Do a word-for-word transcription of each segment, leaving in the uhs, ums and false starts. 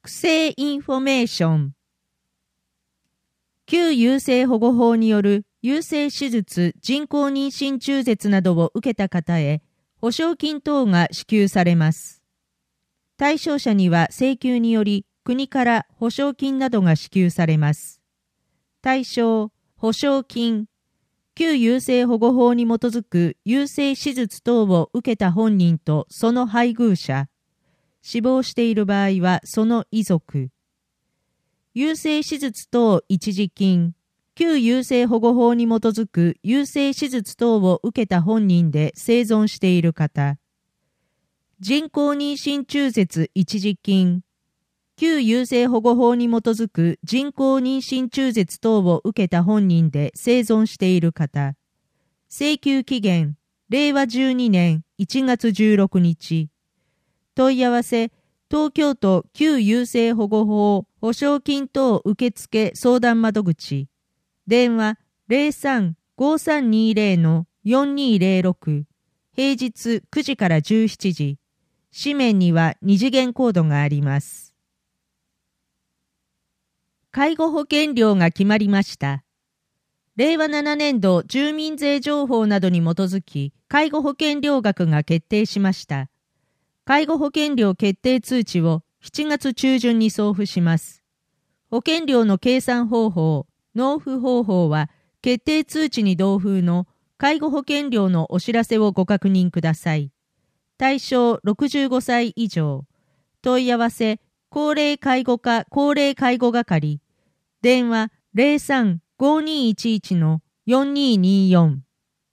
不正インフォメーション。旧優生保護法による優生手術、人工妊娠中絶などを受けた方へ保証金等が支給されます。対象者には請求により国から保証金などが支給されます。対象、保証金。旧優生保護法に基づく優生手術等を受けた本人とその配偶者。死亡している場合はその遺族。優生手術等一時金。旧優生保護法に基づく優生手術等を受けた本人で生存している方。人工妊娠中絶一時金。旧優生保護法に基づく人工妊娠中絶等を受けた本人で生存している方。請求期限、れいわじゅうにねんいちがつじゅうろくにち。問い合わせ、東京都旧優生保護法保証金等受付相談窓口。電話 ゼロさん ごさんにゼロ のよんにゼロろく。平日くじからじゅうしちじ。紙面には二次元コードがあります。介護保険料が決まりました。れいわななねんど住民税情報などに基づき、介護保険料額が決定しました。介護保険料決定通知をしちがつちゅうじゅんに送付します。保険料の計算方法、納付方法は決定通知に同封の介護保険料のお知らせをご確認ください。対象ろくじゅうごさい以上。問い合わせ、高齢介護課高齢介護係。電話 ゼロさん ごにいちいち のよんにによん。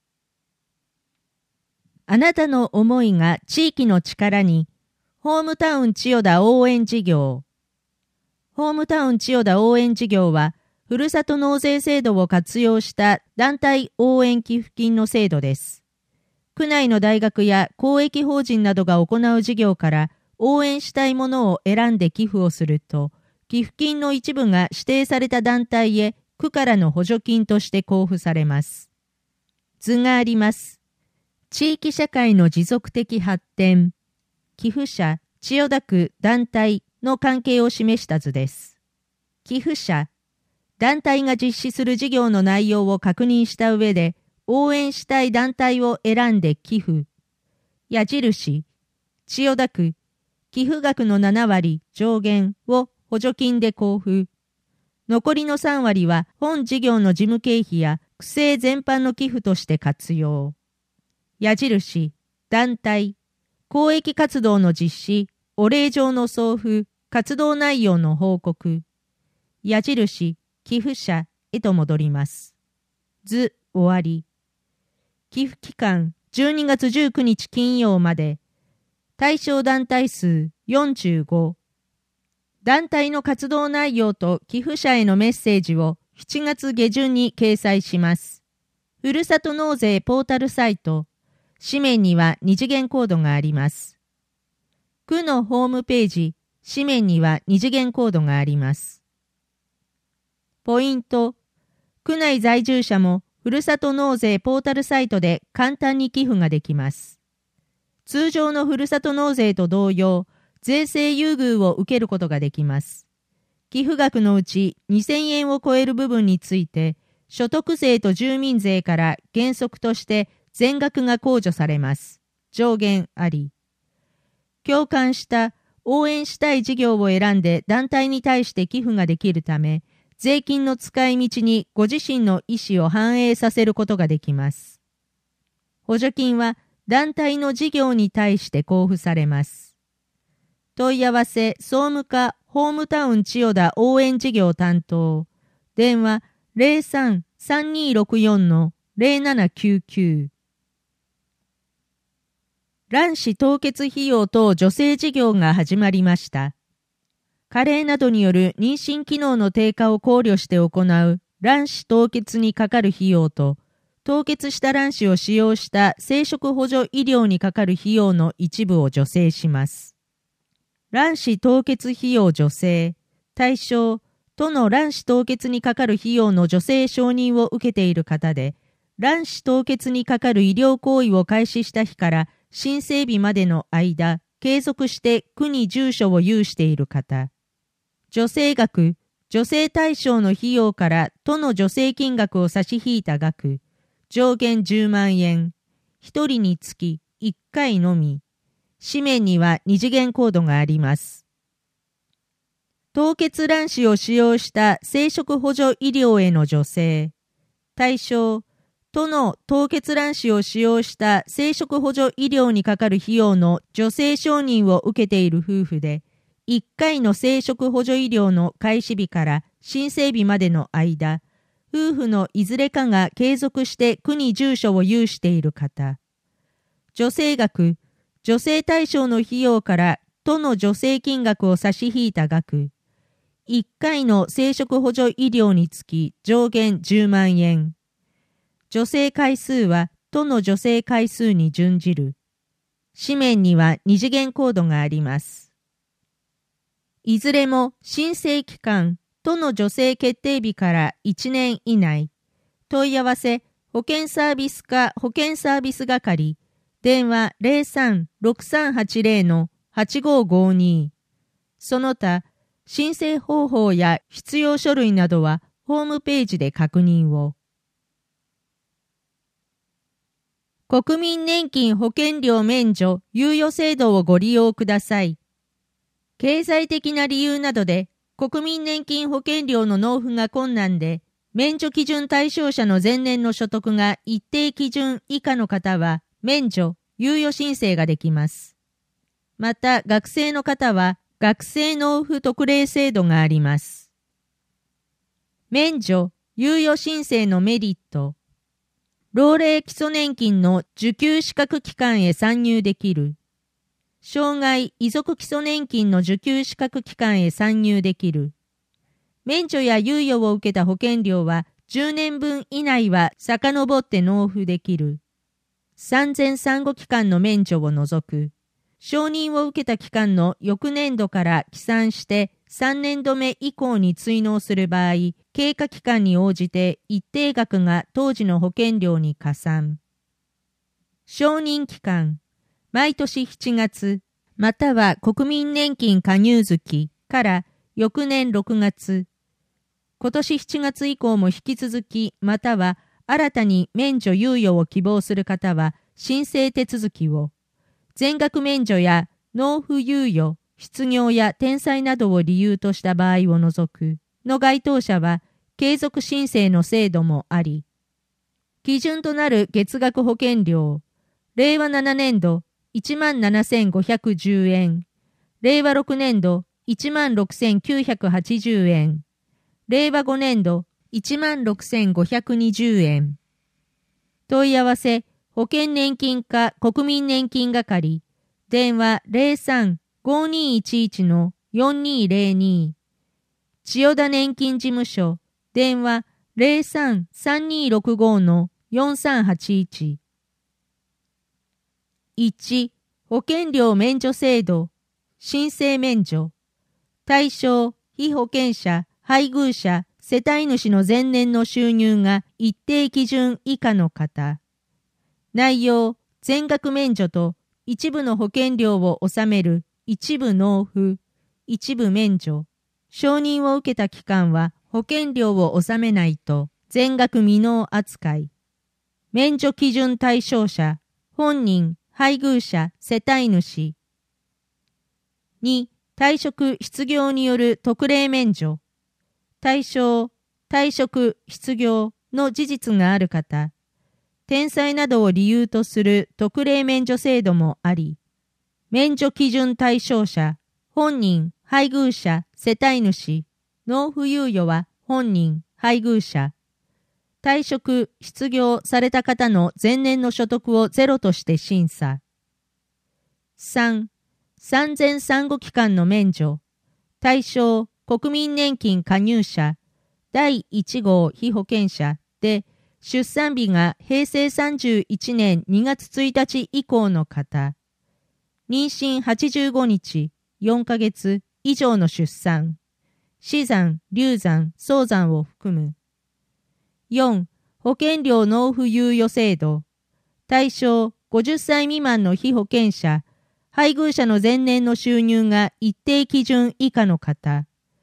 あなたの思いが地域の力に。ホームタウン千代田応援事業。ホームタウン千代田応援事業は、ふるさと納税制度を活用した団体応援寄付金の制度です。区内の大学や公益法人などが行う事業から応援したいものを選んで寄付をすると、寄付金の一部が指定された団体へ区からの補助金として交付されます。図があります。地域社会の持続的発展、寄付者、千代田区団体の関係を示した図です。寄付者、団体が実施する事業の内容を確認した上で、応援したい団体を選んで寄付。矢印、千代田区、寄付額のななわり上限を補助金で交付。残りのさんわりは本事業の事務経費や区政全般の寄付として活用。矢印、団体、公益活動の実施、お礼状の送付、活動内容の報告。矢印、寄付者へと戻ります。図終わり。寄付期間じゅうにがつじゅうくにち金曜まで。対象団体数よんじゅうご。団体の活動内容と寄付者へのメッセージをしちがつげじゅんに掲載します。ふるさと納税ポータルサイト。紙面には二次元コードがあります。区のホームページ、紙面には二次元コードがあります。ポイント。区内在住者もふるさと納税ポータルサイトで簡単に寄付ができます。通常のふるさと納税と同様、税制優遇を受けることができます。寄付額のうちにせんえんを超える部分について、所得税と住民税から原則として全額が控除されます。上限あり。共感した、応援したい事業を選んで団体に対して寄付ができるため、税金の使い道にご自身の意思を反映させることができます。補助金は団体の事業に対して交付されます。問い合わせ、総務課ホームタウン千代田応援事業担当。電話 ゼロさん さんにろくよん のゼロななきゅうきゅう。卵子凍結費用等助成事業が始まりました。加齢などによる妊娠機能の低下を考慮して行う卵子凍結にかかる費用と、凍結した卵子を使用した生殖補助医療にかかる費用の一部を助成します。卵子凍結費用助成、対象、都の卵子凍結にかかる費用の助成承認を受けている方で、卵子凍結にかかる医療行為を開始した日から申請日までの間、継続して区に住所を有している方。 助成額、助成対象の費用から都の助成金額を差し引いた額、上限じゅうまんえん、ひとりにつきいっかいのみ。紙面には二次元コードがあります。凍結卵子を使用した生殖補助医療への助成。対象、都の凍結卵子を使用した生殖補助医療にかかる費用の助成承認を受けている夫婦で、いっかいの生殖補助医療の開始日から申請日までの間、夫婦のいずれかが継続して区に住所を有している方。助成額、助成対象の費用から都の助成金額を差し引いた額。いっかいの生殖補助医療につき上限じゅうまんえん。助成回数は都の助成回数に準じる。紙面には二次元コードがあります。いずれも申請期間、都の助成決定日からいちねん以内。問い合わせ、保険サービス課保険サービス係、電話 ゼロさん ろくさんはちゼロ のはちごごに。その他、申請方法や必要書類などはホームページで確認を。国民年金保険料免除猶予制度をご利用ください。経済的な理由などで国民年金保険料の納付が困難で、免除基準対象者の前年の所得が一定基準以下の方は免除、猶予申請ができます。また学生の方は学生納付特例制度があります。免除、猶予申請のメリット。老齢基礎年金の受給資格期間へ参入できる。障害遺族基礎年金の受給資格期間へ参入できる。免除や猶予を受けた保険料はじゅうねんぶん以内は遡って納付できる。産前産後期間の免除を除く。承認を受けた期間の翌年度から起算してさんねんどめ以降に追納する場合、経過期間に応じて一定額が当時の保険料に加算。承認期間。毎年しちがつ、または国民年金加入月から翌年ろくがつ、今年しちがつ以降も引き続き、または新たに免除猶予を希望する方は申請手続きを、全額免除や納付猶予、失業や転載などを理由とした場合を除くの該当者は継続申請の制度もあり、基準となる月額保険料、れいわななねんどいちまんななせんごひゃくじゅうえん、れいわろくねんどいちまんろくせんきゅうひゃくはちじゅうえん、れいわごねんどいちまんろくせんごひゃくにじゅうえん。問い合わせ、保険年金課国民年金係、電話 ゼロさん ごにいちいち のよんにゼロに。千代田年金事務所、電話 ゼロさん さんにろくご のよんさんはちいち。いち. 保険料免除制度、申請免除。対象、被保険者、配偶者、世帯主の前年の収入が一定基準以下の方。内容、全額免除と一部の保険料を納める一部納付、一部免除。承認を受けた期間は保険料を納めないと全額未納扱い。免除基準対象者、本人、配偶者、世帯主。に. 退職・失業による特例免除。対象、退職・失業の事実がある方。転載などを理由とする特例免除制度もあり、免除基準対象者、本人、配偶者、世帯主。納付猶予は本人、配偶者。退職・失業された方の前年の所得をゼロとして審査。さん. 産前産後期間の免除。対象、国民年金加入者、だいいちごう被保険者で、出産日がへいせいさんじゅういちねんにがつついたち以降の方。妊娠はちじゅうごにち、よんかげつ以上の出産。死産、流産、早産を含む。よん. 保険料納付猶予制度。対象、ごじゅっさい未満の被保険者、配偶者の前年の収入が一定基準以下の方。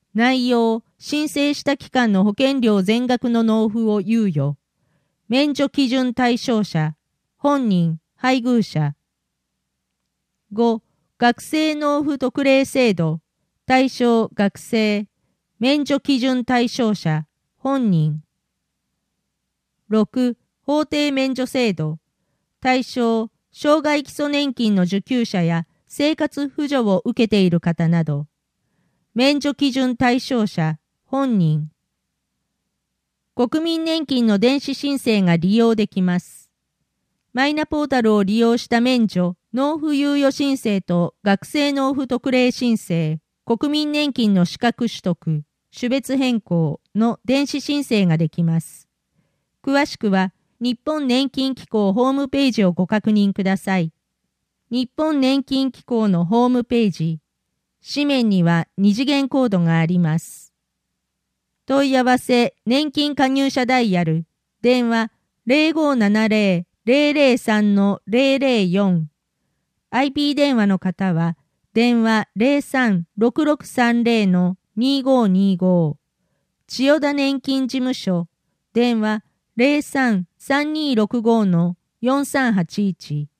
内容、申請した期間の保険料全額の納付を猶予。免除基準対象者、本人、配偶者。ご、学生納付特例制度、対象学生、免除基準対象者、本人。ろく、法定免除制度、対象、障害基礎年金の受給者や生活扶助を受けている方など。免除基準対象者、本人。国民年金の電子申請が利用できます。マイナポータルを利用した免除、納付猶予申請と学生納付特例申請、国民年金の資格取得、種別変更の電子申請ができます。詳しくは、日本年金機構ホームページをご確認ください。日本年金機構のホームページ、紙面には二次元コードがあります。問い合わせ、年金加入者ダイヤル、電話 ゼロごーななゼロ ゼロゼロさん ゼロゼロよん。アイピー 電話の方は、電話 ゼロさん ろくろくさんゼロ にごにご。千代田年金事務所、電話 ゼロさん さんにーろくご よんさんはちいち。